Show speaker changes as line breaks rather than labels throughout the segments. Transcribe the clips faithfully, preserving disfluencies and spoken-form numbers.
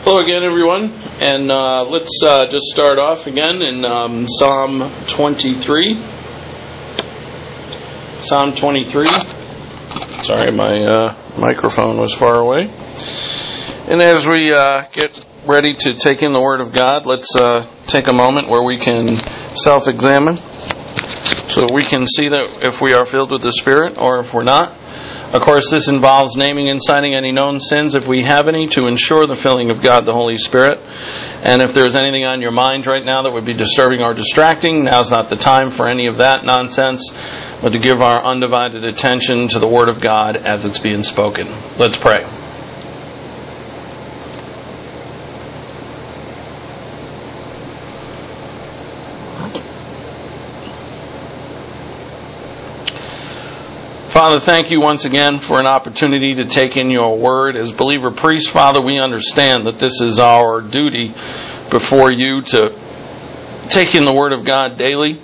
Hello again, everyone, and uh, let's uh, just start off again in um, Psalm twenty-three. Psalm twenty-three. Sorry, my uh, microphone was far away. And as we uh, get ready to take in the Word of God, let's uh, take a moment where we can self-examine, so we can see that if we are filled with the Spirit or if we're not. Of course, this involves naming and citing any known sins, if we have any, to ensure the filling of God, the Holy Spirit. And if there's anything on your mind right now that would be disturbing or distracting, now's not the time for any of that nonsense, but to give our undivided attention to the Word of God as it's being spoken. Let's pray. Father, thank you once again for an opportunity to take in your word. As believer priests, Father, we understand that this is our duty before you to take in the word of God daily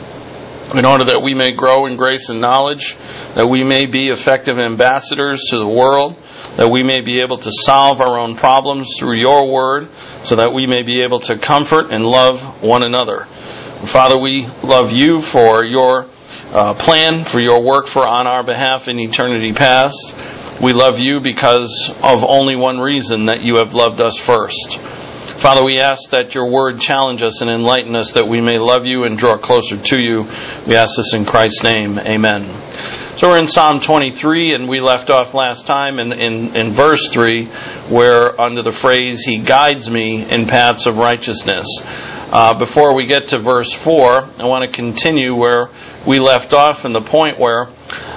in order that we may grow in grace and knowledge, that we may be effective ambassadors to the world, that we may be able to solve our own problems through your word, so that we may be able to comfort and love one another. Father, we love you for your Uh, plan, for your work for on our behalf in eternity past. We love you because of only one reason, that you have loved us first. Father, we ask that your word challenge us and enlighten us, that we may love you and draw closer to you. We ask this in Christ's name. Amen. So we're in Psalm twenty-three, and we left off last time in, in, in verse three, where under the phrase, He guides me in paths of righteousness. Uh, before we get to verse four, I want to continue where we left off, in the point where,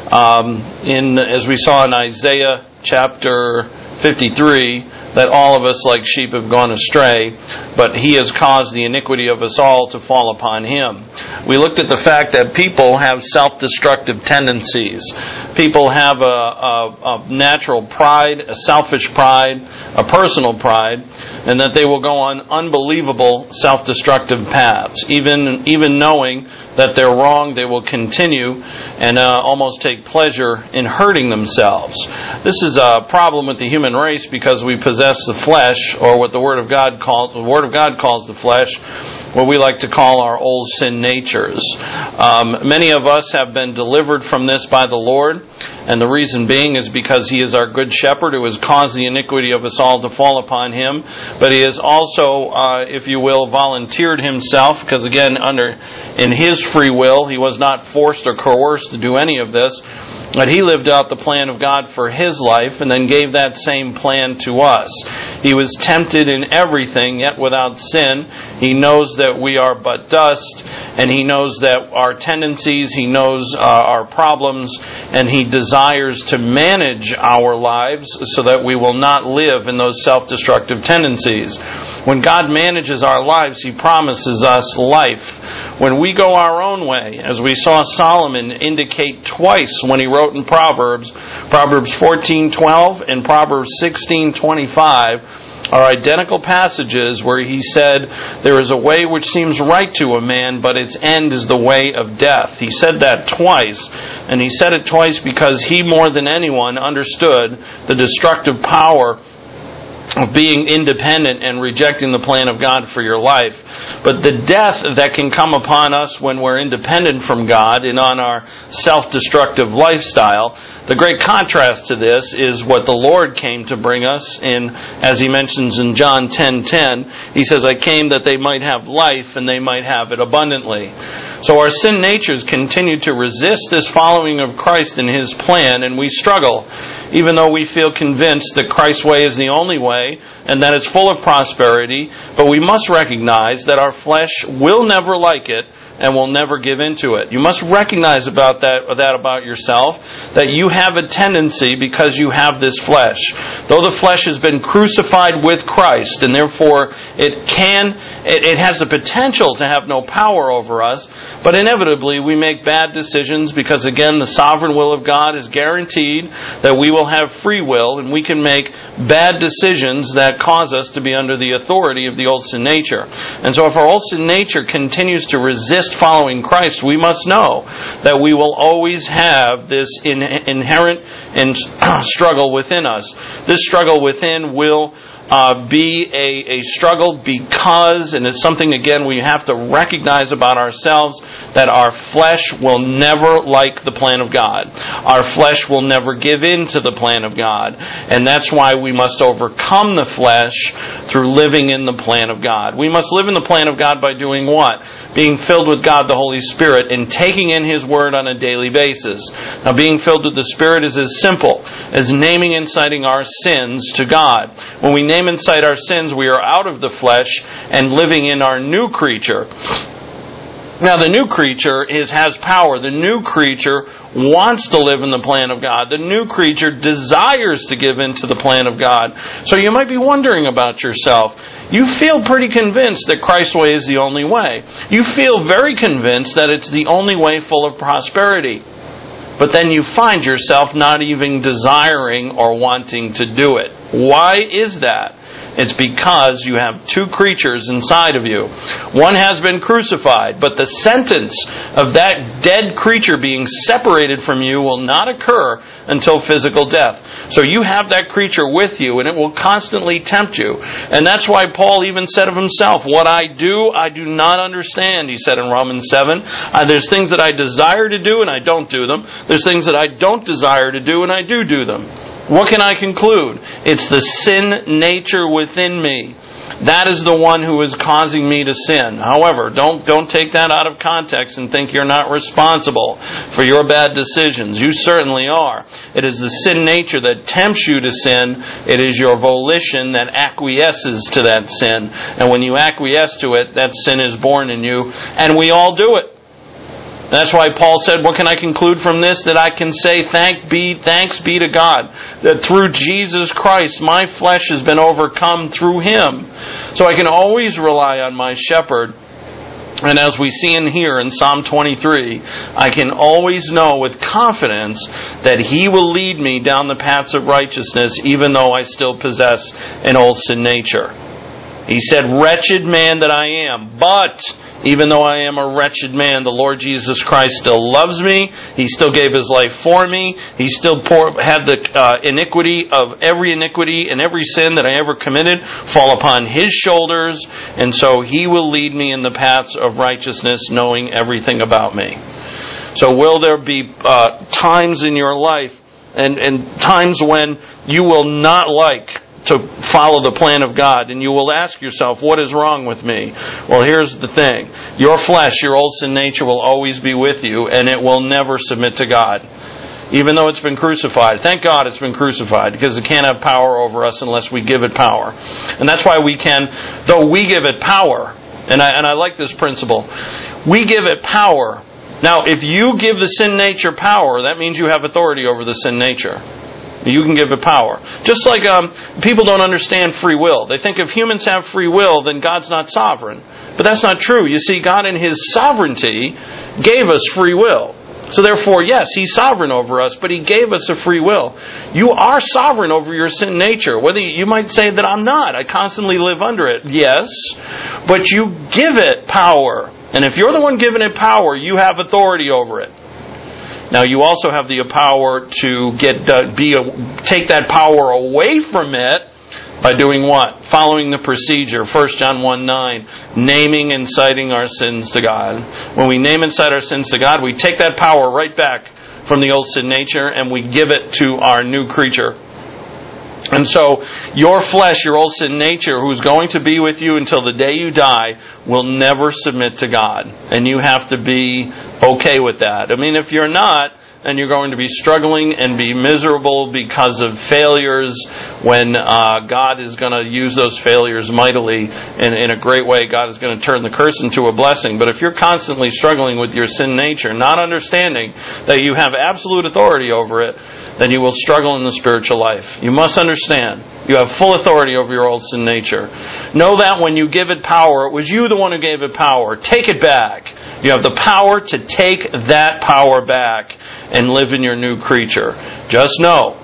um, in as we saw in Isaiah chapter fifty-three, that all of us like sheep have gone astray, but He has caused the iniquity of us all to fall upon Him. We looked at the fact that people have self-destructive tendencies. People have a, a, a natural pride, a selfish pride, a personal pride, and that they will go on unbelievable self-destructive paths. Even even knowing that they're wrong, they will continue and uh, almost take pleasure in hurting themselves. This is a problem with the human race because we possess the flesh, or what the Word of God calls the Word of God calls the flesh, what we like to call our old sin natures. Um, many of us have been delivered from this by the Lord, and the reason being is because He is our good shepherd who has caused the iniquity of us all to fall upon Him. But He has also, uh, if you will, volunteered Himself, because again, under in His free will, He was not forced or coerced to do any of this, but He lived out the plan of God for His life and then gave that same plan to us. He was tempted in everything, yet without sin. He knows that we are but dust, and He knows that our tendencies, He knows uh, our problems, and He desires to manage our lives so that we will not live in those self-destructive tendencies. When God manages our lives, He promises us life. When we go our own way, as we saw Solomon indicate twice when he wrote in Proverbs, Proverbs fourteen twelve and Proverbs sixteen twenty-five, are identical passages where he said, there is a way which seems right to a man, but its end is the way of death. He said that twice, and he said it twice because he more than anyone understood the destructive power of being independent and rejecting the plan of God for your life. But the death that can come upon us when we're independent from God and on our self-destructive lifestyle, the great contrast to this is what the Lord came to bring us in, as He mentions in John ten ten. He says, I came that they might have life and they might have it abundantly. So our sin natures continue to resist this following of Christ and His plan, and we struggle, even though we feel convinced that Christ's way is the only way and that it's full of prosperity. But we must recognize that our flesh will never like it and will never give into it. You must recognize about that, that about yourself, that you have a tendency because you have this flesh. Though the flesh has been crucified with Christ, and therefore it can, it, it has the potential to have no power over us, but inevitably we make bad decisions because, again, the sovereign will of God is guaranteed that we will have free will, and we can make bad decisions that cause us to be under the authority of the old sin nature. And so if our old sin nature continues to resist following Christ, we must know that we will always have this in, inherent in, struggle within us. This struggle within will uh, be a, a struggle because, and it's something, again, we have to recognize about ourselves, that our flesh will never like the plan of God. Our flesh will never give in to the plan of God. And that's why we must overcome the flesh through living in the plan of God. We must live in the plan of God by doing what? Being filled with God the Holy Spirit and taking in His Word on a daily basis. Now, being filled with the Spirit is as simple as naming and citing our sins to God. When we name and cite our sins, we are out of the flesh and living in our new creature. Now, the new creature is has power. The new creature wants to live in the plan of God. The new creature desires to give in to the plan of God. So you might be wondering about yourself. You feel pretty convinced that Christ's way is the only way. You feel very convinced that it's the only way full of prosperity. But then you find yourself not even desiring or wanting to do it. Why is that? It's because you have two creatures inside of you. One has been crucified, but the sentence of that dead creature being separated from you will not occur until physical death. So you have that creature with you, and it will constantly tempt you. And that's why Paul even said of himself, what I do, I do not understand, he said in Romans seven. Uh, there's things that I desire to do, and I don't do them. There's things that I don't desire to do, and I do do them. What can I conclude? It's the sin nature within me. That is the one who is causing me to sin. However, don't don't take that out of context and think you're not responsible for your bad decisions. You certainly are. It is the sin nature that tempts you to sin. It is your volition that acquiesces to that sin. And when you acquiesce to it, that sin is born in you. And we all do it. That's why Paul said, what can I conclude from this? That I can say, Thank be, thanks be to God, that through Jesus Christ, my flesh has been overcome through Him. So I can always rely on my shepherd. And as we see in here in Psalm twenty-three, I can always know with confidence that He will lead me down the paths of righteousness, even though I still possess an old sin nature. He said, wretched man that I am, but even though I am a wretched man, the Lord Jesus Christ still loves me. He still gave His life for me. He still pour, had the uh, iniquity of every iniquity and every sin that I ever committed fall upon His shoulders. And so He will lead me in the paths of righteousness, knowing everything about me. So will there be uh, times in your life and, and times when you will not like to follow the plan of God, and you will ask yourself, what is wrong with me? Well, here's the thing. Your flesh, your old sin nature will always be with you, and it will never submit to God. Even though it's been crucified. Thank God it's been crucified, because it can't have power over us unless we give it power. And that's why we can, though we give it power, and I, and I like this principle, we give it power. Now, if you give the sin nature power, that means you have authority over the sin nature. You can give it power. Just like um, people don't understand free will. They think if humans have free will, then God's not sovereign. But that's not true. You see, God in His sovereignty gave us free will. So therefore, yes, He's sovereign over us, but He gave us a free will. You are sovereign over your sin nature. Whether you, you might say that I'm not. I constantly live under it. Yes, but you give it power. And if you're the one giving it power, you have authority over it. Now, you also have the power to get uh, be a, take that power away from it by doing what? Following the procedure. First John one nine, naming and citing our sins to God. When we name and cite our sins to God, we take that power right back from the old sin nature and we give it to our new creature. And so, your flesh, your old sin nature, who's going to be with you until the day you die, will never submit to God. And you have to be okay with that. I mean, if you're not, and you're going to be struggling and be miserable because of failures when uh, God is going to use those failures mightily and in a great way. God is going to turn the curse into a blessing. But if you're constantly struggling with your sin nature, not understanding that you have absolute authority over it, then you will struggle in the spiritual life. You must understand, you have full authority over your old sin nature. Know that when you give it power, it was you the one who gave it power. Take it back. You have the power to take that power back and live in your new creature. Just know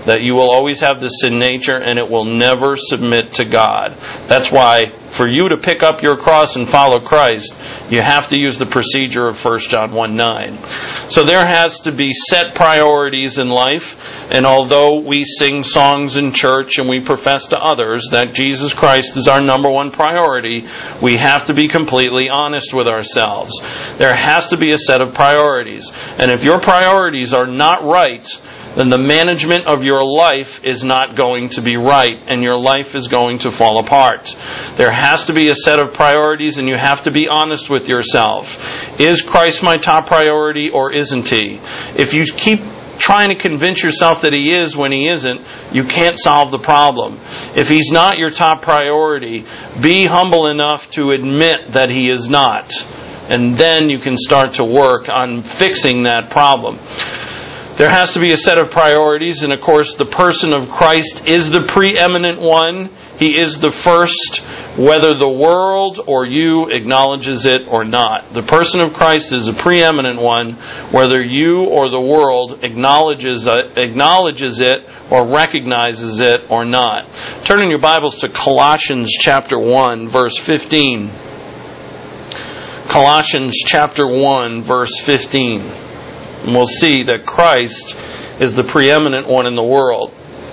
that you will always have the sin nature and it will never submit to God. That's why for you to pick up your cross and follow Christ, you have to use the procedure of First John one nine. So there has to be set priorities in life, and although we sing songs in church and we profess to others that Jesus Christ is our number one priority, we have to be completely honest with ourselves. There has to be a set of priorities. And if your priorities are not right, then the management of your life is not going to be right, and your life is going to fall apart. There has to be a set of priorities, and you have to be honest with yourself. Is Christ my top priority, or isn't He? If you keep trying to convince yourself that He is when He isn't, you can't solve the problem. If He's not your top priority, be humble enough to admit that He is not. And then you can start to work on fixing that problem. There has to be a set of priorities, and of course the person of Christ is the preeminent one. He is the first, whether the world or you acknowledges it or not. The person of Christ is the preeminent one, whether you or the world acknowledges it, acknowledges it or recognizes it or not. Turn in your Bibles to Colossians chapter one, verse fifteen. Colossians chapter one, verse fifteen. And we'll see that Christ is the preeminent one in the world.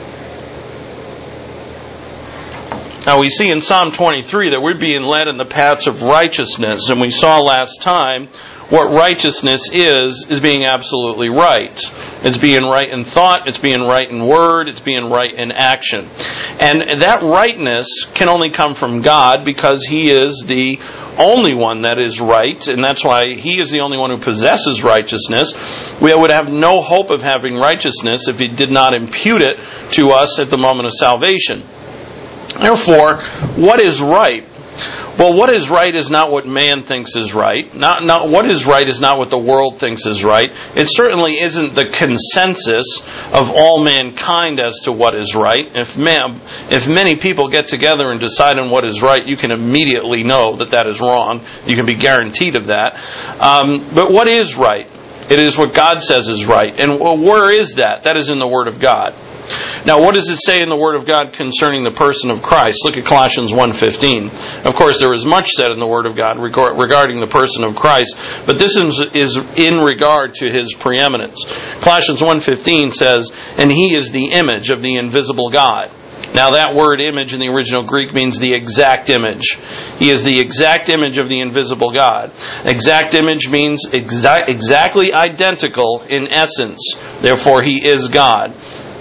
Now we see in Psalm twenty-three that we're being led in the paths of righteousness. And we saw last time what righteousness is, is being absolutely right. It's being right in thought, it's being right in word, it's being right in action. And that rightness can only come from God because He is the only one that is right, and that's why He is the only one who possesses righteousness. We would have no hope of having righteousness if He did not impute it to us at the moment of salvation. Therefore, what is right? Well, what is right is not what man thinks is right. Not, not what is right is not what the world thinks is right. It certainly isn't the consensus of all mankind as to what is right. If man, if many people get together and decide on what is right, you can immediately know that that is wrong. You can be guaranteed of that. Um, but what is right? It is what God says is right. And where is that? That is in the Word of God. Now, what does it say in the Word of God concerning the person of Christ? Look at Colossians one fifteen. Of course, there is much said in the Word of God regarding the person of Christ, but this is in regard to His preeminence. Colossians one fifteen says, "And He is the image of the invisible God." Now, that word image in the original Greek means the exact image. He is the exact image of the invisible God. Exact image means exa- exactly identical in essence. Therefore, He is God.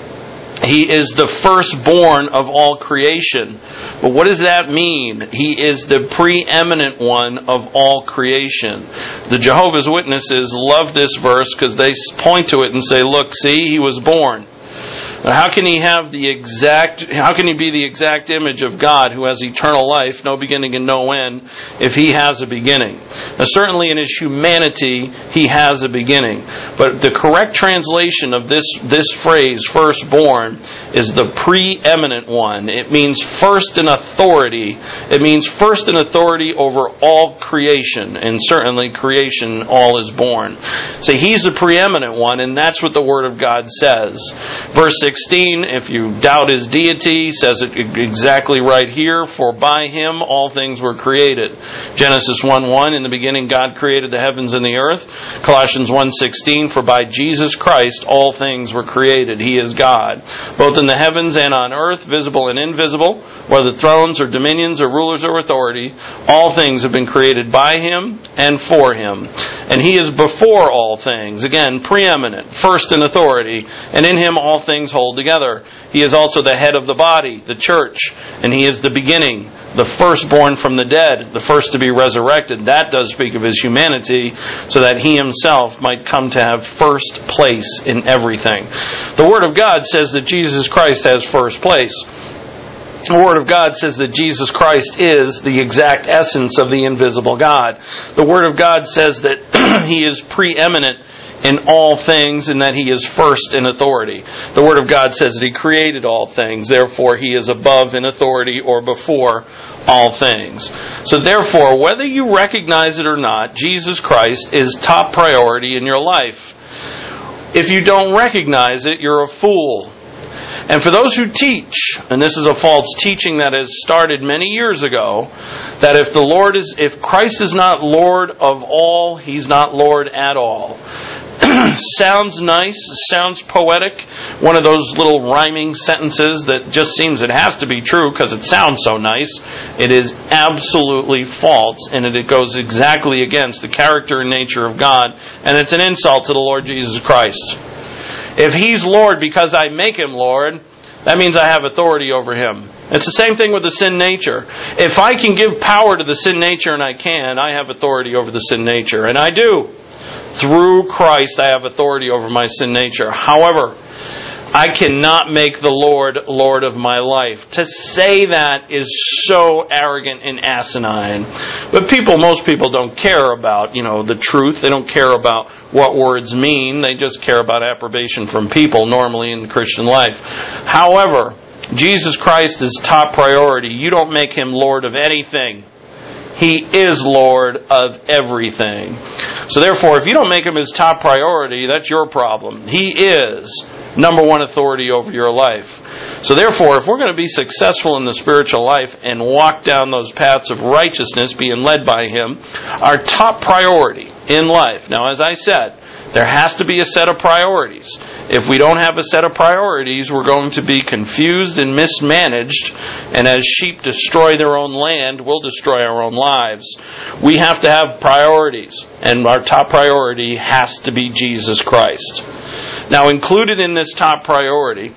He is the firstborn of all creation. But what does that mean? He is the preeminent one of all creation. The Jehovah's Witnesses love this verse because they point to it and say, look, see, He was born. How can he have the exact, how can he be the exact image of God who has eternal life, no beginning and no end, if he has a beginning? Now certainly in his humanity, he has a beginning. But the correct translation of this, this phrase, firstborn, is the preeminent one. It means first in authority. It means first in authority over all creation. And certainly creation, all is born. So he's the preeminent one, and that's what the Word of God says. Verse sixteen, if you doubt His deity, says it exactly right here, for by Him all things were created. Genesis one one, in the beginning God created the heavens and the earth. Colossians one sixteen, for by Jesus Christ all things were created. He is God, both in the heavens and on earth, visible and invisible, whether thrones or dominions or rulers or authority, all things have been created by Him and for Him. And He is before all things, again, preeminent, first in authority, and in Him all things hold together. He is also the head of the body, the church, and He is the beginning, the firstborn from the dead, the first to be resurrected. That does speak of His humanity, so that He Himself might come to have first place in everything. The Word of God says that Jesus Christ has first place. The Word of God says that Jesus Christ is the exact essence of the invisible God. The Word of God says that He is preeminent in all things, and that He is first in authority. The Word of God says that He created all things, therefore He is above in authority or before all things. So therefore, whether you recognize it or not, Jesus Christ is top priority in your life. If you don't recognize it, you're a fool. And for those who teach, and this is a false teaching that has started many years ago, that if the Lord is, if Christ is not Lord of all, He's not Lord at all. Sounds nice, sounds poetic, one of those little rhyming sentences that just seems it has to be true because it sounds so nice. It is absolutely false, and it goes exactly against the character and nature of God, and it's an insult to the Lord Jesus Christ. If He's Lord because I make Him Lord, that means I have authority over Him. It's the same thing with the sin nature. If I can give power to the sin nature, and I can, I have authority over the sin nature, and I do. Through Christ, I have authority over my sin nature. However, I cannot make the Lord Lord of my life. To say that is so arrogant and asinine. But people, most people don't care about, you know, the truth. They don't care about what words mean. They just care about approbation from people normally in the Christian life. However, Jesus Christ is top priority. You don't make Him Lord of anything. He is Lord of everything. So therefore, if you don't make Him His top priority, that's your problem. He is number one authority over your life. So therefore, if we're going to be successful in the spiritual life and walk down those paths of righteousness, being led by Him, our top priority in life. Now, as I said, there has to be a set of priorities. If we don't have a set of priorities, we're going to be confused and mismanaged, and as sheep destroy their own land, we'll destroy our own lives. We have to have priorities, and our top priority has to be Jesus Christ. Now, included in this top priority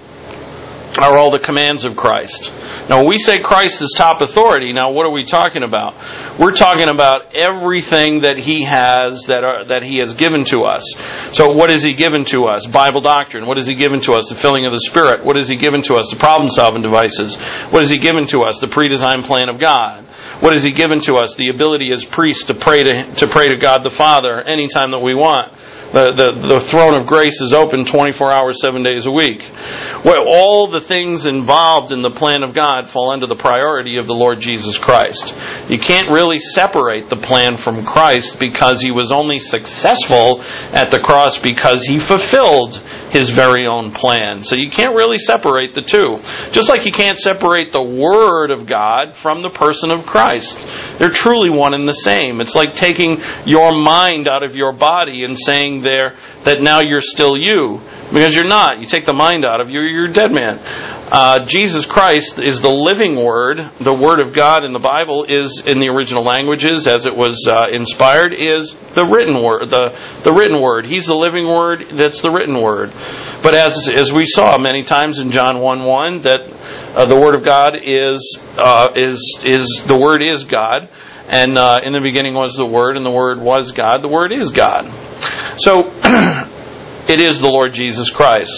are all the commands of Christ. Now, when we say Christ is top authority, now what are we talking about? We're talking about everything that He has, that are, that He has given to us. So what has He given to us? Bible doctrine. What has He given to us? The filling of the Spirit. What has He given to us? The problem-solving devices. What has He given to us? The pre-designed plan of God. What has He given to us? The ability as priests to pray to, to pray to God the Father anytime that we want. The, the, the throne of grace is open twenty-four hours, seven days a week. Well, all the things involved in the plan of God fall under the priority of the Lord Jesus Christ. You can't really separate the plan from Christ because He was only successful at the cross because He fulfilled His very own plan. So you can't really separate the two. Just like you can't separate the Word of God from the person of Christ. They're truly one and the same. It's like taking your mind out of your body and saying there that now you're still you, because you're not. You take the mind out of you, you're a dead man. Uh, Jesus Christ is the living Word. The Word of God in the Bible is, in the original languages, as it was uh, inspired, is the written Word. The the written Word. He's the living Word. That's the written Word. But as as we saw many times in John one one, that uh, the Word of God is uh, is is the Word is God. And uh, in the beginning was the Word, and the Word was God. The Word is God. So, it is the Lord Jesus Christ.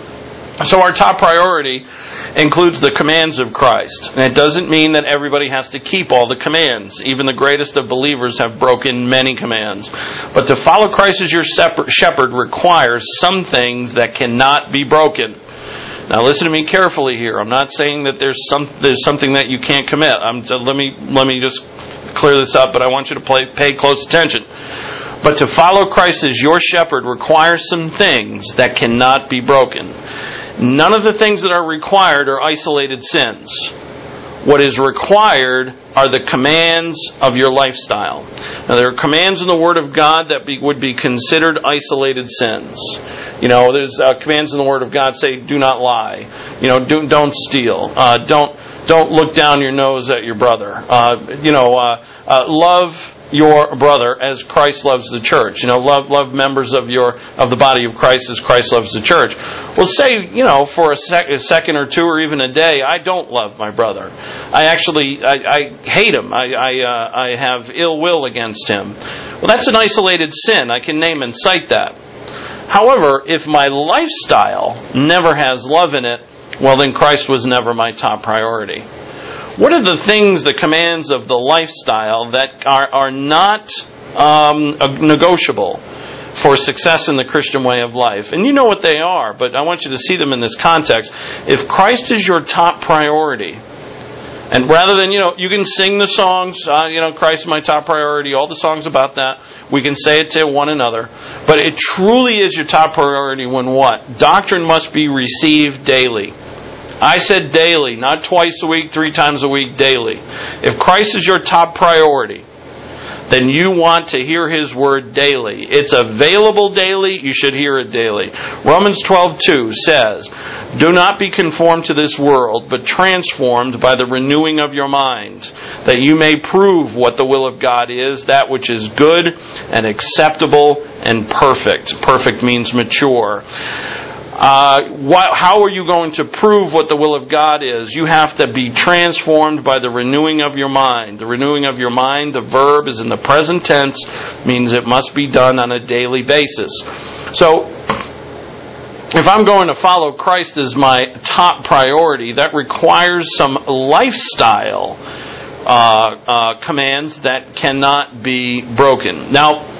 So our top priority includes the commands of Christ. And it doesn't mean that everybody has to keep all the commands. Even the greatest of believers have broken many commands. But to follow Christ as your shepherd requires some things that cannot be broken. Now listen to me carefully here. I'm not saying that there's some there's something that you can't commit. I'm, let me let me just clear this up, but I want you to play, pay close attention. But to follow Christ as your shepherd requires some things that cannot be broken. None of the things that are required are isolated sins. What is required are the commands of your lifestyle. Now, there are commands in the Word of God that be, would be considered isolated sins. You know, there's uh, commands in the Word of God say, do not lie. You know, do, don't steal. Uh, don't don't look down your nose at your brother. Uh, you know, uh, uh, love your brother as Christ loves the church. You know, love love members of your of the body of Christ as Christ loves the church. Well, say, you know, for a, sec, a second or two or even a day, I don't love my brother. I actually, I, I hate him. I I, uh, I have ill will against him. Well, that's an isolated sin. I can name and cite that. However, if my lifestyle never has love in it, well, then Christ was never my top priority. What are the things, the commands of the lifestyle that are, are not um, negotiable for success in the Christian way of life? And you know what they are, but I want you to see them in this context. If Christ is your top priority, and rather than, you know, you can sing the songs, uh, you know, Christ is my top priority, all the songs about that, we can say it to one another, but it truly is your top priority when what? Doctrine must be received daily. I said daily, not twice a week, three times a week, daily. If Christ is your top priority, then you want to hear His Word daily. It's available daily, you should hear it daily. Romans twelve two says, "Do not be conformed to this world, but transformed by the renewing of your mind, that you may prove what the will of God is, that which is good and acceptable and perfect." Perfect means mature. Uh, what, how are you going to prove what the will of God is? You have to be transformed by the renewing of your mind. The renewing of your mind, the verb is in the present tense, means it must be done on a daily basis. So, if I'm going to follow Christ as my top priority, that requires some lifestyle uh, uh, commands that cannot be broken. Now,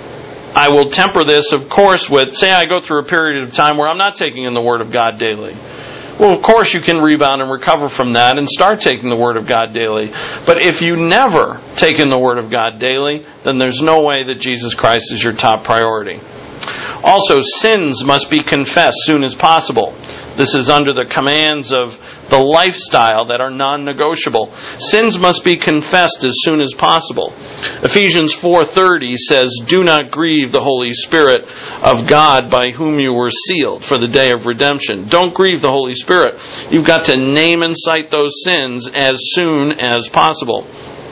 I will temper this, of course, with, say I go through a period of time where I'm not taking in the Word of God daily. Well, of course you can rebound and recover from that and start taking the Word of God daily. But if you never take in the Word of God daily, then there's no way that Jesus Christ is your top priority. Also, sins must be confessed soon as possible. This is under the commands of the lifestyle that are non-negotiable. Sins must be confessed as soon as possible. Ephesians four thirty says, "Do not grieve the Holy Spirit of God, by whom you were sealed for the day of redemption." Don't grieve the Holy Spirit. You've got to name and cite those sins as soon as possible.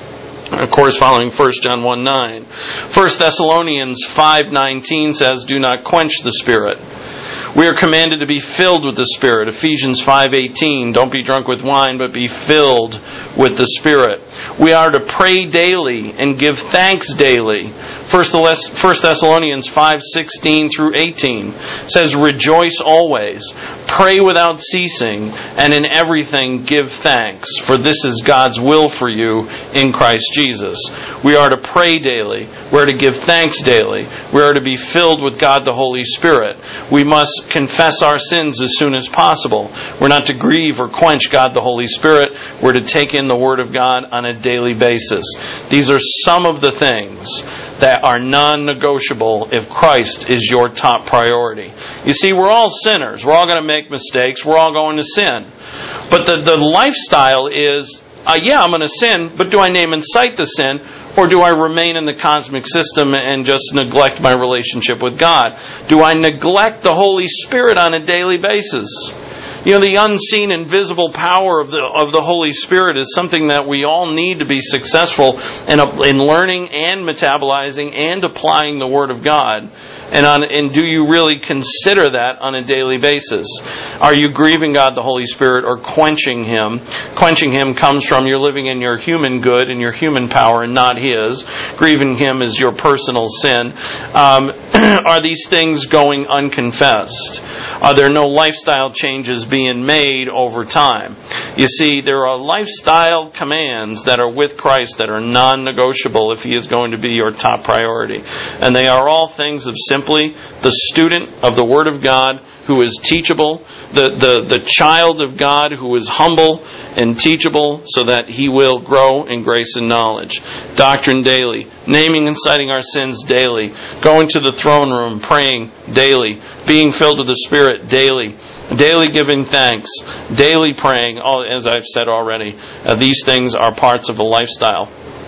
Of course, following First John one nine. First Thessalonians five nineteen says, "Do not quench the Spirit." We are commanded to be filled with the Spirit. Ephesians five eighteen, "Don't be drunk with wine, but be filled with the Spirit." We are to pray daily and give thanks daily. First Thessalonians five sixteen through eighteen says, "Rejoice always, pray without ceasing, and in everything give thanks, for this is God's will for you in Christ Jesus." We are to pray daily. We are to give thanks daily. We are to be filled with God the Holy Spirit. We must confess our sins as soon as possible. We're not to grieve or quench God the Holy Spirit. We're to take in the Word of God on a daily basis. These are some of the things that are non-negotiable if Christ is your top priority. You see, we're all sinners. We're all going to make mistakes. We're all going to sin. But the, the lifestyle is, uh, yeah, I'm going to sin, but do I name and cite the sin? Or do I remain in the cosmic system and just neglect my relationship with God? Do I neglect the Holy Spirit on a daily basis? You know, the unseen, invisible power of the of the Holy Spirit is something that we all need to be successful in, in learning and metabolizing and applying the Word of God. And, on, and do you really consider that on a daily basis? Are you grieving God the Holy Spirit or quenching Him? Quenching Him comes from you're living in your human good and your human power and not His. Grieving Him is your personal sin. Um, are these things going unconfessed? Are there no lifestyle changes being made over time? You see, there are lifestyle commands that are with Christ that are non-negotiable if He is going to be your top priority. And they are all things of simply the student of the Word of God who is teachable, the, the, the child of God who is humble and teachable so that he will grow in grace and knowledge. Doctrine daily, naming and citing our sins daily, going to the throne room, praying daily, being filled with the Spirit daily, daily giving thanks, daily praying, all, as I've said already. Uh, these things are parts of a lifestyle.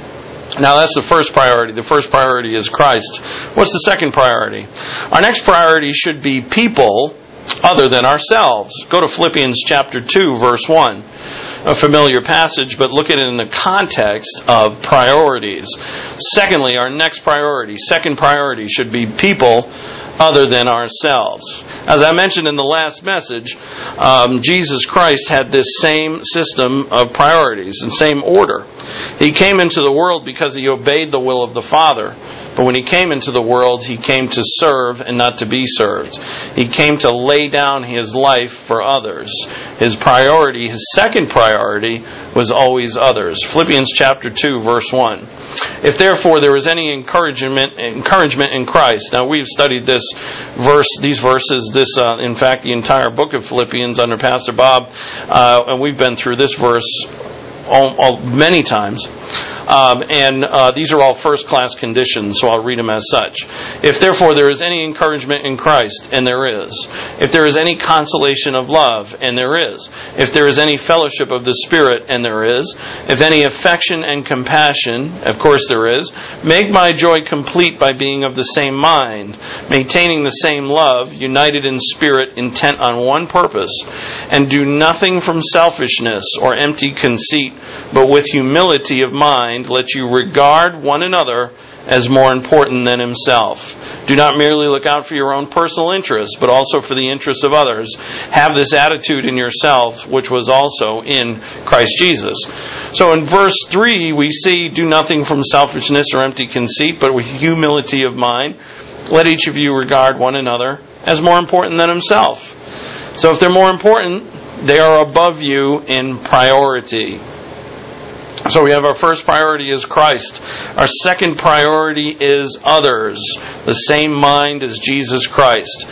Now that's the first priority. The first priority is Christ. What's the second priority? Our next priority should be people other than ourselves. Go to Philippians chapter two, verse one. A familiar passage, but look at it in the context of priorities. Secondly, our next priority, second priority should be people other than ourselves. As I mentioned in the last message, um, Jesus Christ had this same system of priorities and same order. He came into the world because He obeyed the will of the Father. But when He came into the world, He came to serve and not to be served. He came to lay down His life for others. His priority, His second priority, was always others. Philippians chapter two, verse one. If therefore there is any encouragement encouragement in Christ. Now we've studied this verse, these verses, this uh, in fact the entire book of Philippians under Pastor Bob, uh, and we've been through this verse all, all, many times. Um, and uh, these are all first-class conditions, so I'll read them as such. If therefore there is any encouragement in Christ, and there is. If there is any consolation of love, and there is. If there is any fellowship of the Spirit, and there is. If any affection and compassion, of course there is. Make my joy complete by being of the same mind, maintaining the same love, united in spirit, intent on one purpose, and do nothing from selfishness or empty conceit, but with humility of mind, let you regard one another as more important than himself. Do not merely look out for your own personal interests, but also for the interests of others. Have this attitude in yourself, which was also in Christ Jesus. So in verse three, we see, do nothing from selfishness or empty conceit, but with humility of mind, let each of you regard one another as more important than himself. So if they're more important, they are above you in priority. So we have our first priority is Christ. Our second priority is others. The same mind as Jesus Christ.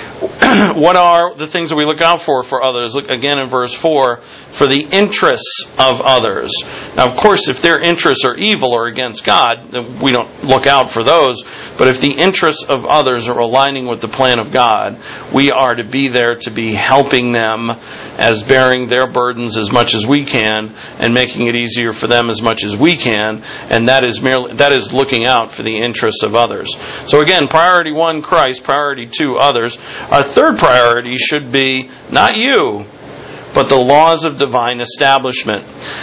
What are the things that we look out for for others? Look again in verse four, for the interests of others. Now, of course, if their interests are evil or against God, then we don't look out for those. But if the interests of others are aligning with the plan of God, we are to be there to be helping them as bearing their burdens as much as we can and making it easier for them as much as we can. And that is merely that is looking out for the interests of others. So again, priority one, Christ. Priority two, others. Our third priority should be not you, but the laws of divine establishment.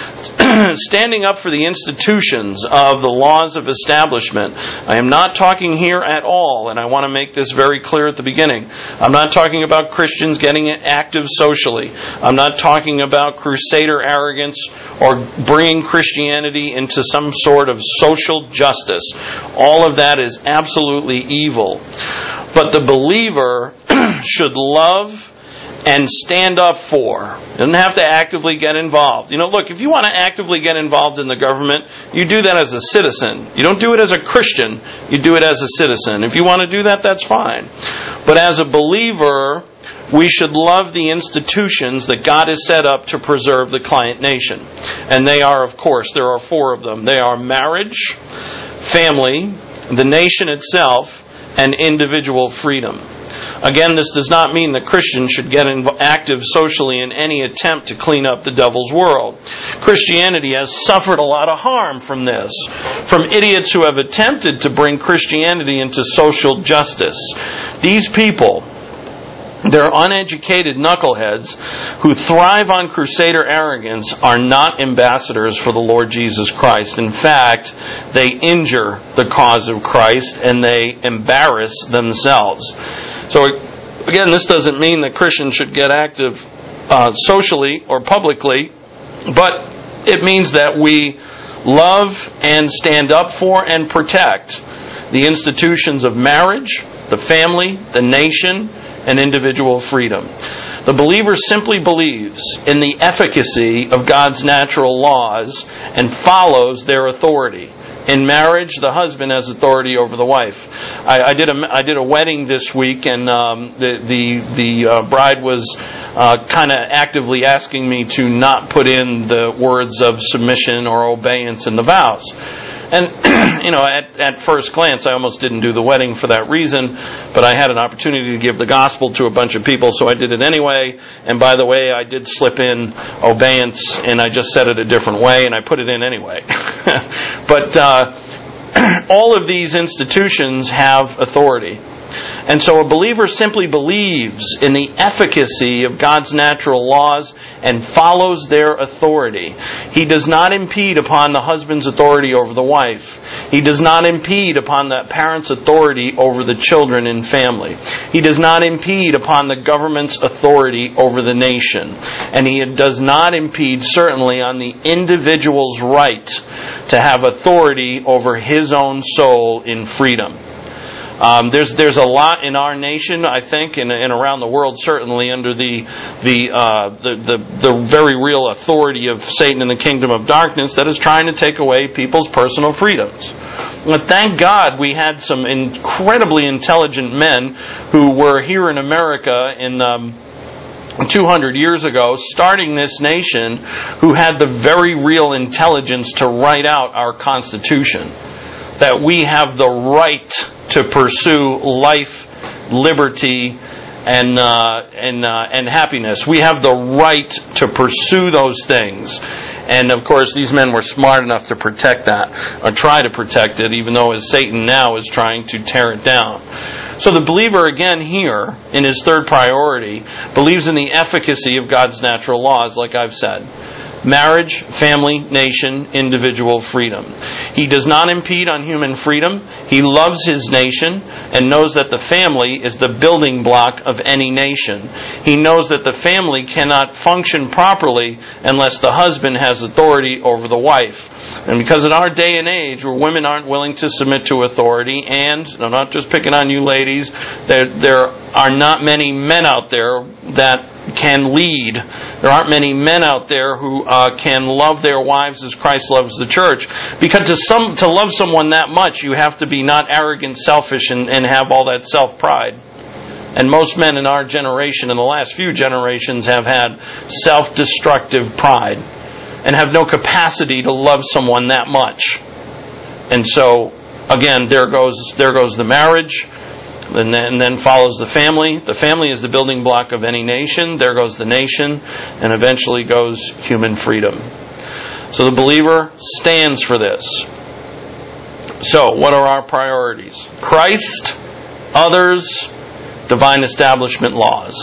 Standing up for the institutions of the laws of establishment. I am not talking here at all, and I want to make this very clear at the beginning. I'm not talking about Christians getting active socially. I'm not talking about crusader arrogance or bringing Christianity into some sort of social justice. All of that is absolutely evil. But the believer should love and stand up for. Doesn't have to actively get involved. You know, look, if you want to actively get involved in the government, you do that as a citizen. You don't do it as a Christian. You do it as a citizen. If you want to do that, that's fine. But as a believer, we should love the institutions that God has set up to preserve the client nation. And they are, of course, there are four of them. They are marriage, family, the nation itself, and individual freedom. Again, this does not mean that Christians should get active socially in any attempt to clean up the devil's world. Christianity has suffered a lot of harm from this, from idiots who have attempted to bring Christianity into social justice. These people, they're uneducated knuckleheads who thrive on crusader arrogance, are not ambassadors for the Lord Jesus Christ. In fact, they injure the cause of Christ and they embarrass themselves. So again, this doesn't mean that Christians should get active uh, socially or publicly, but it means that we love and stand up for and protect the institutions of marriage, the family, the nation, and individual freedom. The believer simply believes in the efficacy of God's natural laws and follows their authority. In marriage, the husband has authority over the wife. I, I did a I did a wedding this week, and um, the the the uh, bride was uh, kind of actively asking me to not put in the words of submission or obedience in the vows. And, you know, at, at first glance, I almost didn't do the wedding for that reason, but I had an opportunity to give the gospel to a bunch of people, so I did it anyway. And by the way, I did slip in obedience, and I just said it a different way, and I put it in anyway. But uh, all of these institutions have authority. And so a believer simply believes in the efficacy of God's natural laws and follows their authority. He does not impede upon the husband's authority over the wife. He does not impede upon the parent's authority over the children and family. He does not impede upon the government's authority over the nation. And he does not impede, certainly, on the individual's right to have authority over his own soul in freedom. Um, there's there's a lot in our nation, I think, and, and around the world, certainly under the the, uh, the the the very real authority of Satan and the kingdom of darkness that is trying to take away people's personal freedoms. But thank God we had some incredibly intelligent men who were here in America in um, two hundred years ago, starting this nation, who had the very real intelligence to write out our Constitution. That we have the right to pursue life, liberty, and uh, and uh, and happiness. We have the right to pursue those things. And of course, these men were smart enough to protect that, or try to protect it, even though as Satan now is trying to tear it down. So the believer, again here, in his third priority, believes in the efficacy of God's natural laws, like I've said. Marriage, family, nation, individual freedom. He does not impede on human freedom. He loves his nation and knows that the family is the building block of any nation. He knows that the family cannot function properly unless the husband has authority over the wife. And because in our day and age where women aren't willing to submit to authority, and I'm not just picking on you ladies, there, there are not many men out there that can lead. There aren't many men out there who uh, can love their wives as Christ loves the church. Because to some to love someone that much, you have to be not arrogant, selfish, and, and have all that self-pride. And most men in our generation, in the last few generations, have had self-destructive pride and have no capacity to love someone that much. And so, again, there goes there goes the marriage. And then, and then follows the family. The family is the building block of any nation. There goes the nation. And eventually goes human freedom. So the believer stands for this. So, what are our priorities? Christ, others, divine establishment laws.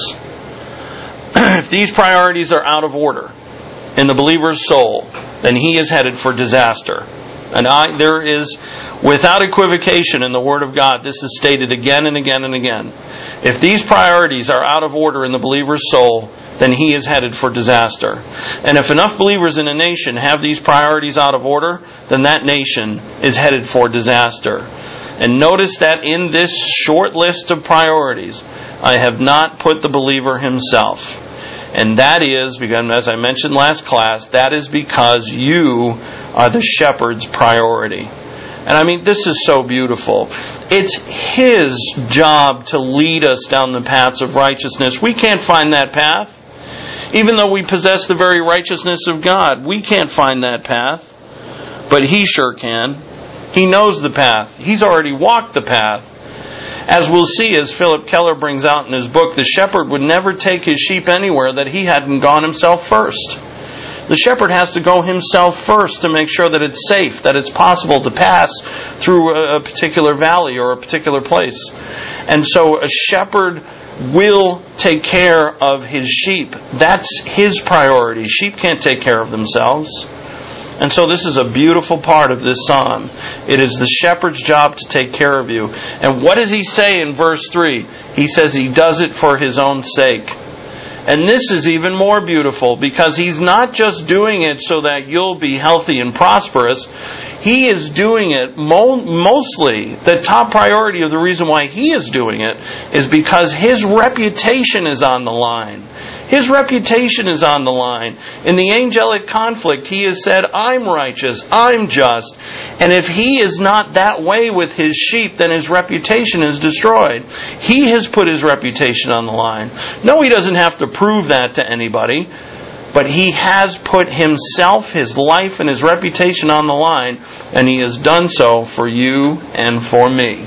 If these priorities are out of order in the believer's soul, then he is headed for disaster. And I, there is, without equivocation in the Word of God, this is stated again and again and again. If these priorities are out of order in the believer's soul, then he is headed for disaster. And if enough believers in a nation have these priorities out of order, then that nation is headed for disaster. And notice that in this short list of priorities, I have not put the believer himself. And that is, because, as I mentioned last class, that is because you are the shepherd's priority. And I mean, this is so beautiful. It's His job to lead us down the paths of righteousness. We can't find that path. Even though we possess the very righteousness of God, we can't find that path. But He sure can. He knows the path. He's already walked the path. As we'll see, as Philip Keller brings out in his book, the shepherd would never take his sheep anywhere that he hadn't gone himself first. The shepherd has to go himself first to make sure that it's safe, that it's possible to pass through a particular valley or a particular place. And so a shepherd will take care of his sheep. That's his priority. Sheep can't take care of themselves. And so this is a beautiful part of this psalm. It is the shepherd's job to take care of you. And what does he say in verse three? He says he does it for his own sake. And this is even more beautiful because he's not just doing it so that you'll be healthy and prosperous. He is doing it mo- mostly, the top priority of the reason why he is doing it is because his reputation is on the line. His reputation is on the line. In the angelic conflict, he has said, I'm righteous, I'm just. And if he is not that way with his sheep, then his reputation is destroyed. He has put his reputation on the line. No, he doesn't have to prove that to anybody. But he has put himself, his life, and his reputation on the line. And he has done so for you and for me.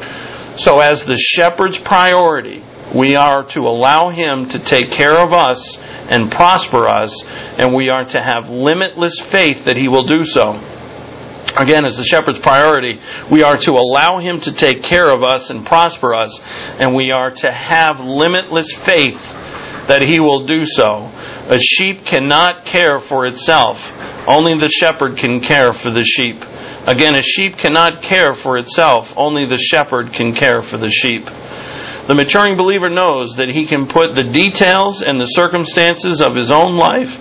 So as the shepherd's priority, we are to allow Him to take care of us and prosper us, and we are to have limitless faith that He will do so. Again, as the shepherd's priority, we are to allow Him to take care of us and prosper us, and we are to have limitless faith that He will do so. A sheep cannot care for itself. Only the shepherd can care for the sheep. Again, a sheep cannot care for itself. Only the shepherd can care for the sheep. The maturing believer knows that he can put the details and the circumstances of his own life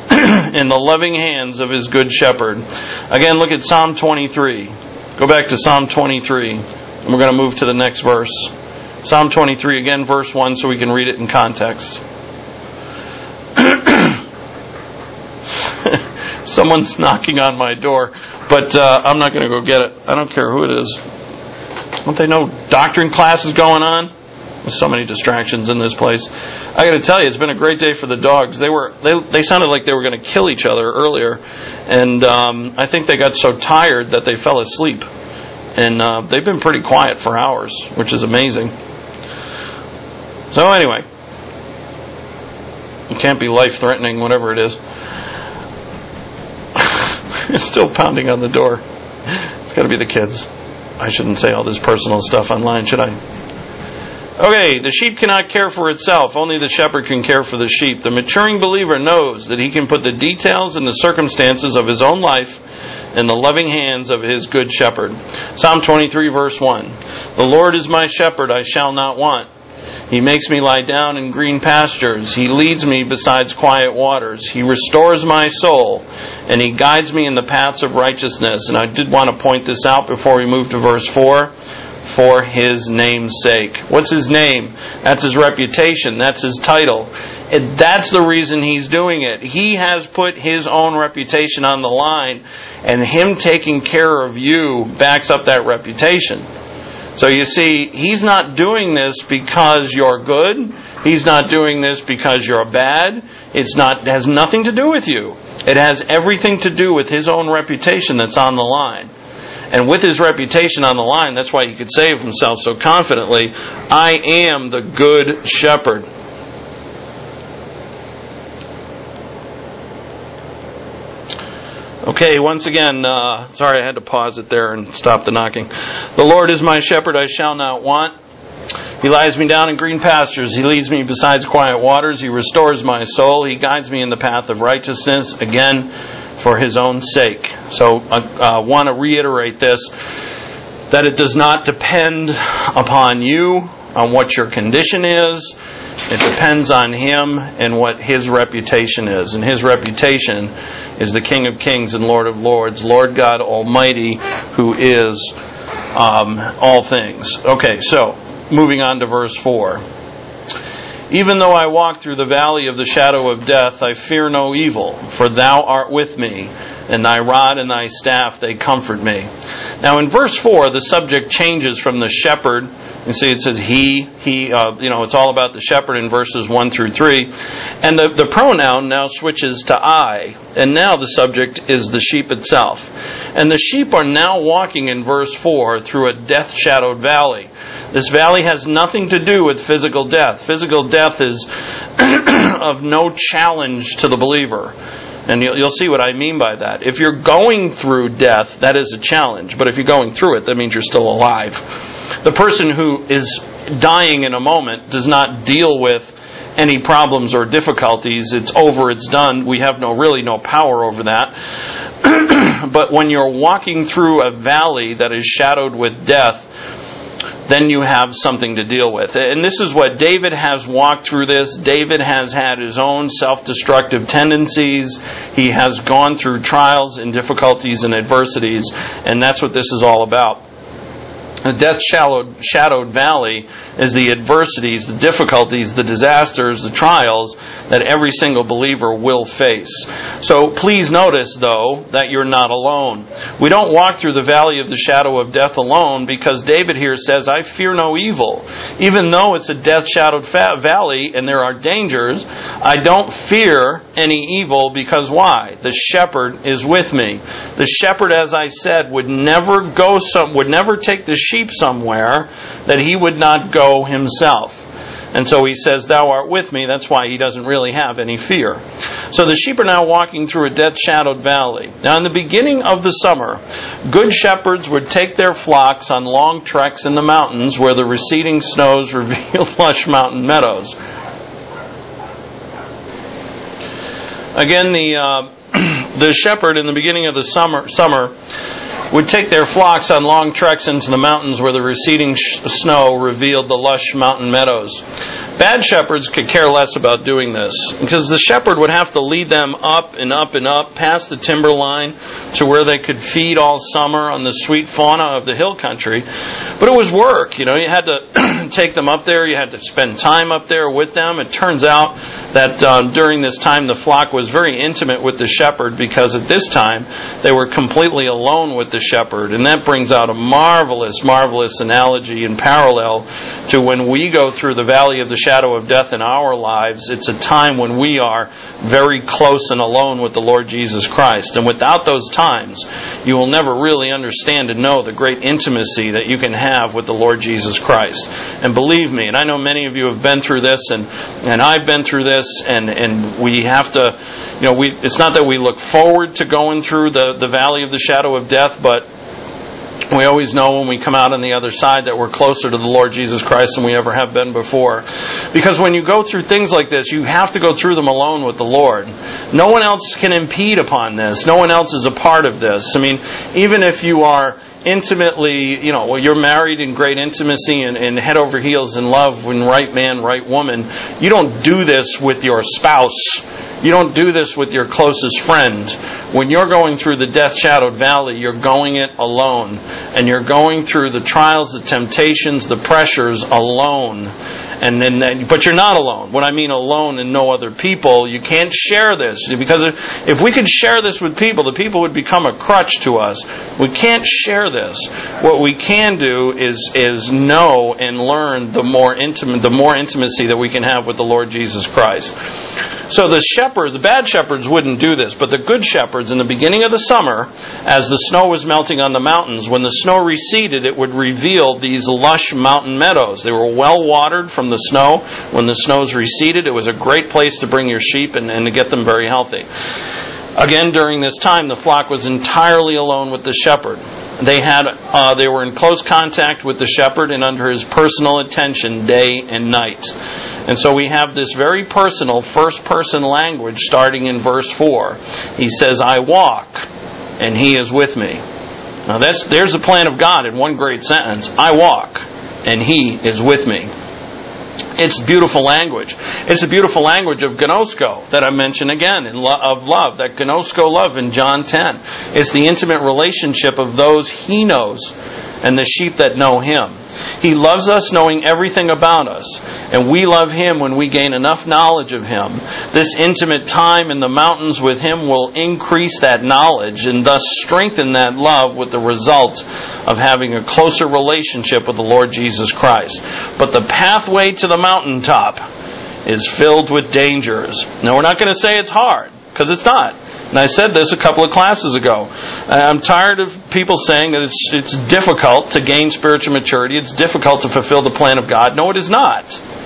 in the loving hands of his good shepherd. Again, look at Psalm twenty-three. Go back to Psalm twenty-three. And we're going to move to the next verse. Psalm twenty-three, again, verse one, so we can read it in context. Someone's knocking on my door, but uh, I'm not going to go get it. I don't care who it is. Don't they know doctrine class is going on? There's so many distractions in this place. I got to tell you, it's been a great day for the dogs. They were they they sounded like they were going to kill each other earlier, and um, I think they got so tired that they fell asleep. And uh, they've been pretty quiet for hours, which is amazing. So anyway, it can't be life-threatening, whatever it is. It's still pounding on the door. It's got to be the kids. I shouldn't say all this personal stuff online, should I? Okay, the sheep cannot care for itself. Only the shepherd can care for the sheep. The maturing believer knows that he can put the details and the circumstances of his own life in the loving hands of his good shepherd. Psalm twenty-three, verse one. The Lord is my shepherd, I shall not want. He makes me lie down in green pastures. He leads me beside quiet waters. He restores my soul, and He guides me in the paths of righteousness. And I did want to point this out before we move to verse four. For His name's sake. What's His name? That's His reputation. That's His title. And that's the reason He's doing it. He has put His own reputation on the line, and Him taking care of you backs up that reputation. So you see, He's not doing this because you're good. He's not doing this because you're bad. It's not, it has nothing to do with you. It has everything to do with His own reputation that's on the line. And with His reputation on the line, that's why He could say of Himself so confidently, I am the good shepherd. Okay, once again, uh, sorry I had to pause it there and stop the knocking. The Lord is my shepherd, I shall not want. He lies me down in green pastures. He leads me beside quiet waters. He restores my soul. He guides me in the path of righteousness. Again, for His own sake. So I uh, want to reiterate this, that it does not depend upon you, on what your condition is. It depends on Him and what His reputation is. And His reputation is the King of Kings and Lord of Lords, Lord God Almighty, who is um, all things. Okay, so moving on to verse four. Even though I walk through the valley of the shadow of death, I fear no evil, for Thou art with me, and Thy rod and Thy staff, they comfort me. Now in verse four, the subject changes from the shepherd. You see it says he, he, uh, you know, it's all about the shepherd in verses one through three. And the, the pronoun now switches to I, and now the subject is the sheep itself. And the sheep are now walking in verse four through a death-shadowed valley. This valley has nothing to do with physical death. Physical death is of no challenge to the believer. And you'll, you'll see what I mean by that. If you're going through death, that is a challenge. But if you're going through it, that means you're still alive. The person who is dying in a moment does not deal with any problems or difficulties. It's over, it's done. We have no really no power over that. But when you're walking through a valley that is shadowed with death, then you have something to deal with. And this is what David has walked through this. David has had his own self-destructive tendencies. He has gone through trials and difficulties and adversities. And that's what this is all about. The death-shadowed shadowed valley is the adversities, the difficulties, the disasters, the trials that every single believer will face. So please notice, though, that you're not alone. We don't walk through the valley of the shadow of death alone, because David here says, I fear no evil. Even though it's a death-shadowed fa- valley and there are dangers, I don't fear any evil, because why? The shepherd is with me. The shepherd, as I said, would never go some, would never take the sheep somewhere that he would not go himself. And so he says, Thou art with me. That's why he doesn't really have any fear. So the sheep are now walking through a death-shadowed valley. Now in the beginning of the summer, good shepherds would take their flocks on long treks in the mountains where the receding snows revealed lush mountain meadows. Again, the uh, the shepherd in the beginning of the summer summer would take their flocks on long treks into the mountains where the receding sh- snow revealed the lush mountain meadows. Bad shepherds could care less about doing this, because the shepherd would have to lead them up and up and up past the timberline to where they could feed all summer on the sweet fauna of the hill country. But it was work. You know, you had to take them up there. You had to spend time up there with them. It turns out that uh, during this time the flock was very intimate with the shepherd, because at this time they were completely alone with the shepherd. And that brings out a marvelous, marvelous analogy and parallel to when we go through the valley of the shadow of death in our lives. It's a time when we are very close and alone with the Lord Jesus Christ. And without those times, you will never really understand and know the great intimacy that you can have with the Lord Jesus Christ. And believe me, and I know many of you have been through this, and, and I've been through this, and, and we have to, you know, we it's not that we look forward to going through the, the valley of the shadow of death, but we always know when we come out on the other side that we're closer to the Lord Jesus Christ than we ever have been before. Because when you go through things like this, you have to go through them alone with the Lord. No one else can impede upon this. No one else is a part of this. I mean, even if you are intimately, you know, well, you're married in great intimacy and, and head over heels in love when right man, right woman, you don't do this with your spouse. You don't do this with your closest friend. When you're going through the death-shadowed valley, you're going it alone. And you're going through the trials, the temptations, the pressures alone. And then, then, but you're not alone. When I mean alone and no other people, you can't share this. Because if we could share this with people, the people would become a crutch to us. We can't share this. What we can do is is know and learn the more intimate, the more intimacy that we can have with the Lord Jesus Christ. So the shepherds, the bad shepherds wouldn't do this, but the good shepherds in the beginning of the summer, as the snow was melting on the mountains, when the snow receded, it would reveal these lush mountain meadows. They were well watered from the snow. When the snows receded, it was a great place to bring your sheep and, and to get them very healthy. Again, during this time, the flock was entirely alone with the shepherd. They had, uh, they were in close contact with the shepherd and under his personal attention day and night. And so we have this very personal first-person language starting in verse four. He says, I walk, and he is with me. Now that's there's the plan of God in one great sentence. I walk, and he is with me. It's beautiful language. It's a beautiful language of gnosko that I mention again, in lo- of love, that gnosko love in John ten. It's the intimate relationship of those he knows and the sheep that know him. He loves us knowing everything about us, and we love him when we gain enough knowledge of him. This intimate time in the mountains with him will increase that knowledge and thus strengthen that love, with the result of having a closer relationship with the Lord Jesus Christ. But the pathway to the mountaintop is filled with dangers. Now, we're not going to say it's hard, because it's not. And I said this a couple of classes ago. I'm tired of people saying that it's it's difficult to gain spiritual maturity. It's difficult to fulfill the plan of God. No, it is not.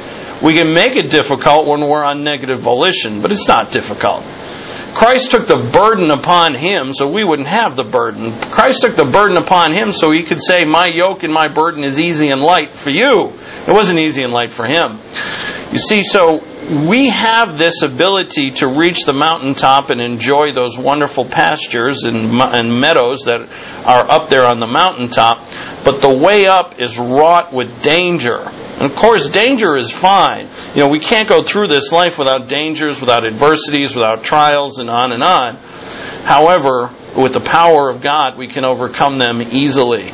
We can make it difficult when we're on negative volition, but it's not difficult. Christ took the burden upon him so we wouldn't have the burden. Christ took the burden upon him so he could say, my yoke and my burden is easy and light for you. It wasn't easy and light for him. You see, so we have this ability to reach the mountaintop and enjoy those wonderful pastures and, and meadows that are up there on the mountaintop, but the way up is wrought with danger. And of course, danger is fine. You know, we can't go through this life without dangers, without adversities, without trials, and on and on. However, with the power of God, we can overcome them easily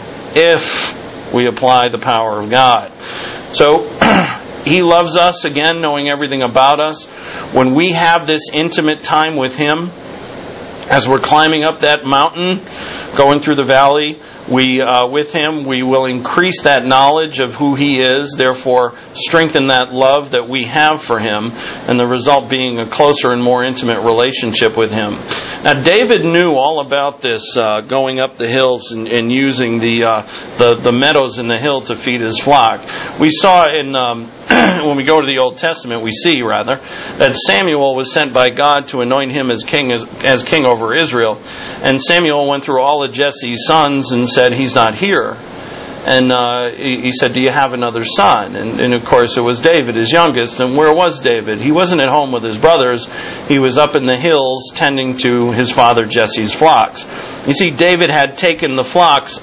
if we apply the power of God. So, he loves us, again, knowing everything about us. When we have this intimate time with him, as we're climbing up that mountain, going through the valley, we, uh, with him, we will increase that knowledge of who he is, therefore strengthen that love that we have for him, and the result being a closer and more intimate relationship with him. Now, David knew all about this, uh, going up the hills and, and using the, uh, the the meadows in the hill to feed his flock. We saw in um, when we go to the Old Testament, we see rather that Samuel was sent by God to anoint him as king as, as king over Israel, and Samuel went through all of Jesse's sons and said, he's not here. And uh, he, he said, do you have another son? And, and of course it was David, his youngest. And where was David? He wasn't at home with his brothers. He was up in the hills tending to his father Jesse's flocks. You see, David had taken the flocks up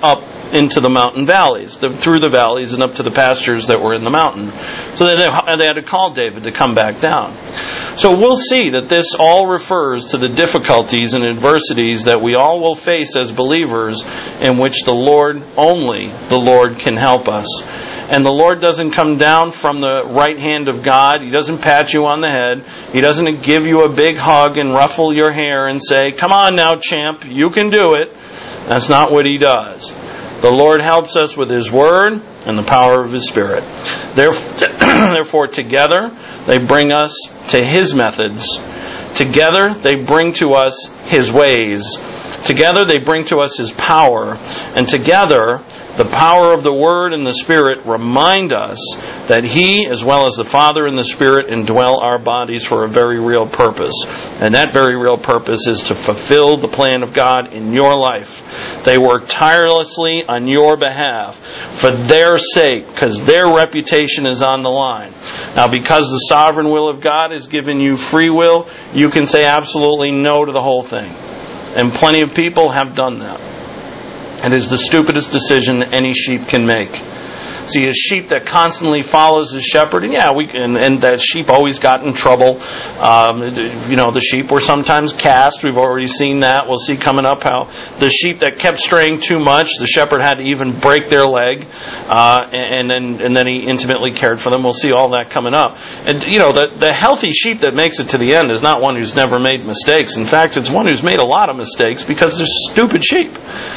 into the mountain valleys, the, through the valleys and up to the pastures that were in the mountain. So they, they had to call David to come back down. So we'll see that this all refers to the difficulties and adversities that we all will face as believers, in which the Lord, only the Lord, can help us. And the Lord doesn't come down from the right hand of God. He doesn't pat you on the head. He doesn't give you a big hug and ruffle your hair and say, "Come on now, champ, you can do it." That's not what He does. The Lord helps us with His Word and the power of His Spirit. Therefore, together, they bring us to His methods. Together, they bring to us His ways. Together, they bring to us His power. And together, the power of the Word and the Spirit remind us that He, as well as the Father and the Spirit, indwell our bodies for a very real purpose. And that very real purpose is to fulfill the plan of God in your life. They work tirelessly on your behalf for their sake, because their reputation is on the line. Now, because the sovereign will of God has given you free will, you can say absolutely no to the whole thing. And plenty of people have done that. It is the stupidest decision any sheep can make. See, a sheep that constantly follows his shepherd, and yeah, we and, and that sheep always got in trouble. Um, you know, the sheep were sometimes cast. We've already seen that. We'll see coming up how the sheep that kept straying too much, the shepherd had to even break their leg, uh, and then and then he intimately cared for them. We'll see all that coming up. And you know, the the healthy sheep that makes it to the end is not one who's never made mistakes. In fact, it's one who's made a lot of mistakes because they're stupid sheep.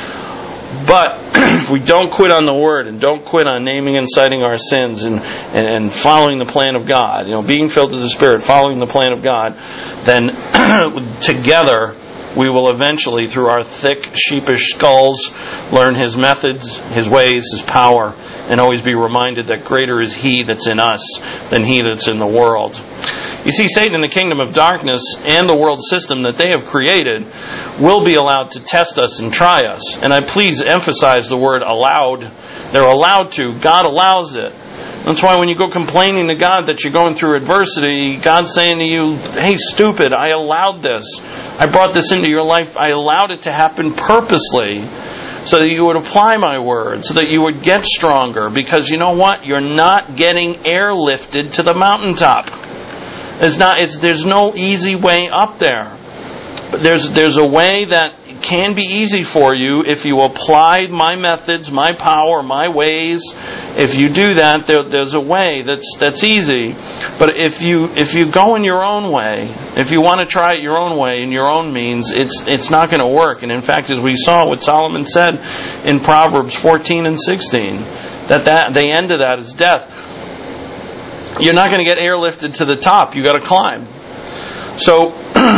But if we don't quit on the Word and don't quit on naming and citing our sins and, and, and following the plan of God, you know, being filled with the Spirit, following the plan of God, then together we will eventually, through our thick, sheepish skulls, learn His methods, His ways, His power, and always be reminded that greater is He that's in us than he that's in the world. You see, Satan and the kingdom of darkness and the world system that they have created will be allowed to test us and try us. And I please emphasize the word allowed. They're allowed to. God allows it. That's why when you go complaining to God that you're going through adversity, God's saying to you, "Hey, stupid, I allowed this. I brought this into your life. I allowed it to happen purposely so that you would apply my word, so that you would get stronger. Because you know what? You're not getting airlifted to the mountaintop. It's not. It's there's no easy way up there. But there's there's a way that can be easy for you if you apply my methods, my power, my ways. If you do that, there, there's a way that's that's easy. But if you if you go in your own way, if you want to try it your own way in your own means, it's it's not going to work. And in fact, as we saw what Solomon said in Proverbs fourteen and sixteen, that that the end of that is death. You're not going to get airlifted to the top. You got to climb. So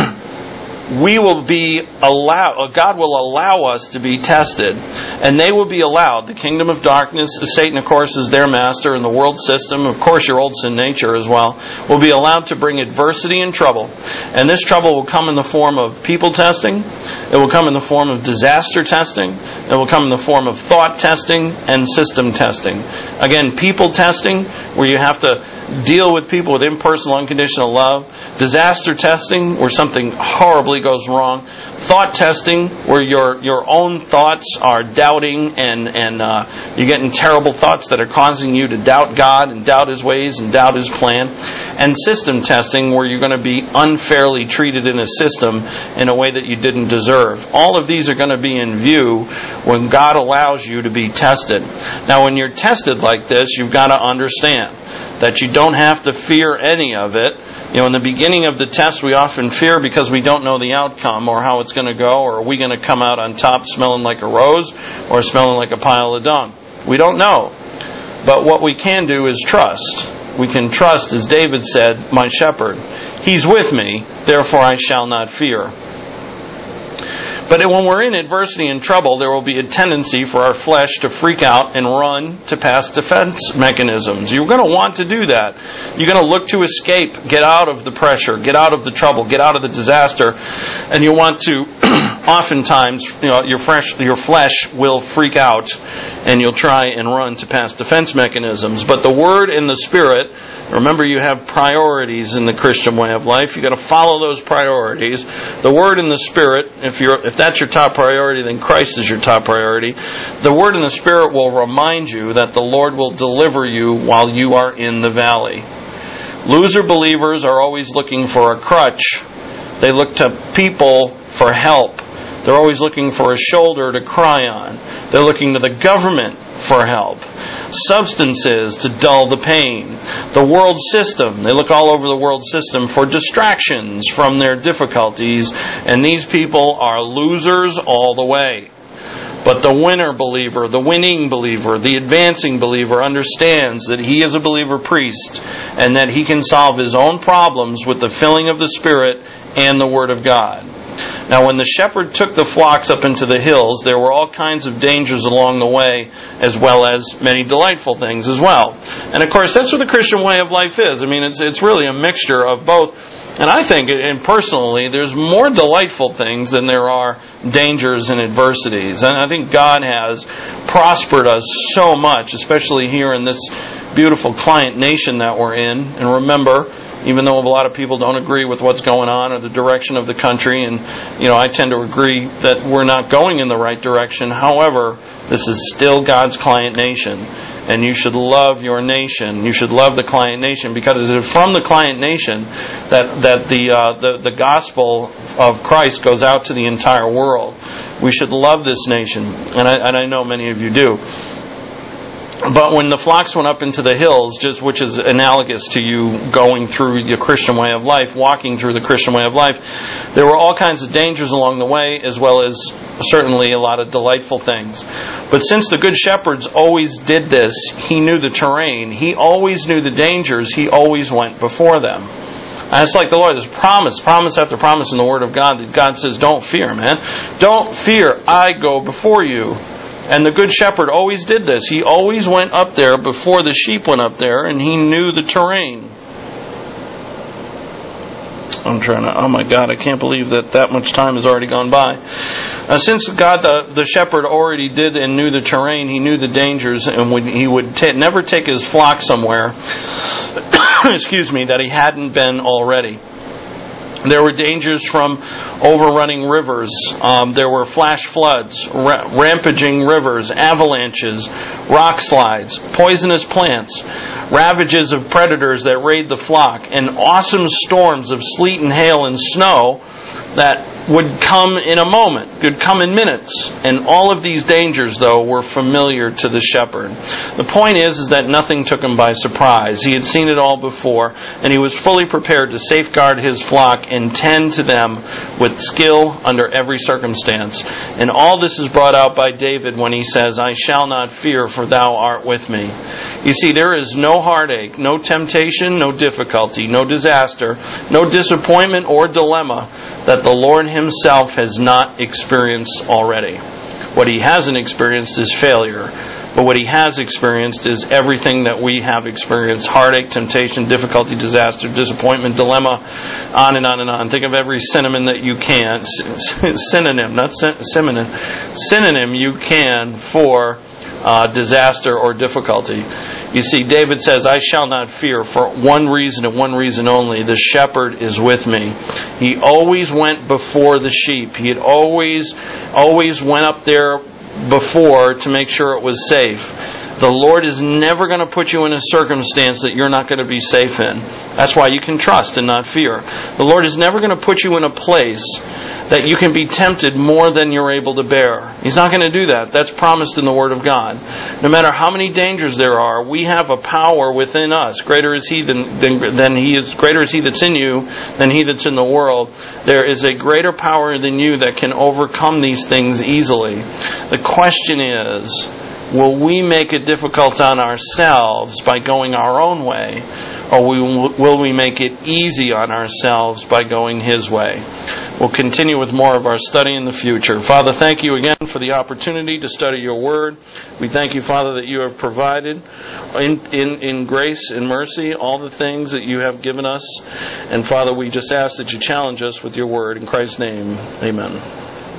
we will be allowed, God will allow us to be tested, and they will be allowed. The kingdom of darkness, Satan, of course, is their master, and the world system, of course, your old sin nature as well, will be allowed to bring adversity and trouble. And this trouble will come in the form of people testing. It will come in the form of disaster testing. It will come in the form of thought testing and system testing. Again, people testing, where you have to deal with people with impersonal, unconditional love. Disaster testing, where something horribly goes wrong. Thought testing, where your your own thoughts are doubting and and uh, you're getting terrible thoughts that are causing you to doubt God and doubt His ways and doubt His plan. And system testing, where you're going to be unfairly treated in a system in a way that you didn't deserve. All of these are going to be in view when God allows you to be tested. Now, when you're tested like this, you've got to understand that you don't have to fear any of it. You know, in the beginning of the test, we often fear because we don't know the outcome or how it's going to go, or are we going to come out on top smelling like a rose or smelling like a pile of dung? We don't know. But what we can do is trust. We can trust, as David said, my shepherd. He's with me, therefore I shall not fear. But when we're in adversity and trouble, there will be a tendency for our flesh to freak out and run to past defense mechanisms. You're going to want to do that. You're going to look to escape, get out of the pressure, get out of the trouble, get out of the disaster, and you want to oftentimes, you know, your fresh, your flesh will freak out, and you'll try and run to past defense mechanisms. But the Word and the Spirit, remember, you have priorities in the Christian way of life. You've got to follow those priorities. The Word and the Spirit, if you're if that's your top priority, then Christ is your top priority. The Word and the Spirit will remind you that the Lord will deliver you while you are in the valley. Loser believers are always looking for a crutch. They look to people for help. They're always looking for a shoulder to cry on. They're looking to the government for help. Substances to dull the pain. The world system. They look all over the world system for distractions from their difficulties. And these people are losers all the way. But the winner believer, the winning believer, the advancing believer understands that he is a believer priest and that he can solve his own problems with the filling of the Spirit and the Word of God. Now, when the shepherd took the flocks up into the hills, there were all kinds of dangers along the way, as well as many delightful things as well. And of course, that's what the Christian way of life is. I mean, it's it's really a mixture of both. And I think, and personally, there's more delightful things than there are dangers and adversities. And I think God has prospered us so much, especially here in this beautiful client nation that we're in. And remember, even though a lot of people don't agree with what's going on or the direction of the country, and you know, I tend to agree that we're not going in the right direction. However, this is still God's client nation, and you should love your nation. You should love the client nation, because it is from the client nation that that the uh, the the gospel of Christ goes out to the entire world. We should love this nation, and I and I know many of you do. But when the flocks went up into the hills, just which is analogous to you going through your Christian way of life, walking through the Christian way of life, there were all kinds of dangers along the way, as well as certainly a lot of delightful things. But since the Good Shepherds always did this, he knew the terrain, he always knew the dangers, he always went before them. And it's like the Lord, there's promise, promise after promise in the Word of God, that God says, don't fear, man. Don't fear, I go before you. And the Good Shepherd always did this. He always went up there before the sheep went up there, and he knew the terrain. I'm trying to, oh my God, I can't believe that that much time has already gone by. Uh, since God, the, the shepherd, already did and knew the terrain, he knew the dangers, and would, he would t- never take his flock somewhere, excuse me, that he hadn't been already. There were dangers from overrunning rivers. Um, there were flash floods, ra- rampaging rivers, avalanches, rock slides, poisonous plants, ravages of predators that raid the flock, and awesome storms of sleet and hail and snow that would come in a moment, would come in minutes. And all of these dangers, though, were familiar to the shepherd. The point is, is that nothing took him by surprise. He had seen it all before, and he was fully prepared to safeguard his flock and tend to them with skill under every circumstance. And all this is brought out by David when he says, I shall not fear, for thou art with me. You see, there is no heartache, no temptation, no difficulty, no disaster, no disappointment or dilemma that the Lord himself has not experienced already. What he hasn't experienced is failure. But what he has experienced is everything that we have experienced. Heartache, temptation, difficulty, disaster, disappointment, dilemma, on and on and on. Think of every synonym that you can. Synonym, not synonym. Synonym you can for uh, disaster or difficulty. You see, David says, I shall not fear, for one reason and one reason only. The shepherd is with me. He always went before the sheep. He had always, always went up there before to make sure it was safe. The Lord is never going to put you in a circumstance that you're not going to be safe in. That's why you can trust and not fear. The Lord is never going to put you in a place that you can be tempted more than you're able to bear. He's not going to do that. That's promised in the Word of God. No matter how many dangers there are, we have a power within us. Greater is He than, than, than He is. Greater is He that's in you than he that's in the world. There is a greater power than you that can overcome these things easily. The question is, will we make it difficult on ourselves by going our own way, or will we make it easy on ourselves by going His way? We'll continue with more of our study in the future. Father, thank you again for the opportunity to study your Word. We thank you, Father, that you have provided in, in, in grace and mercy all the things that you have given us. And Father, we just ask that you challenge us with your Word. In Christ's name, amen.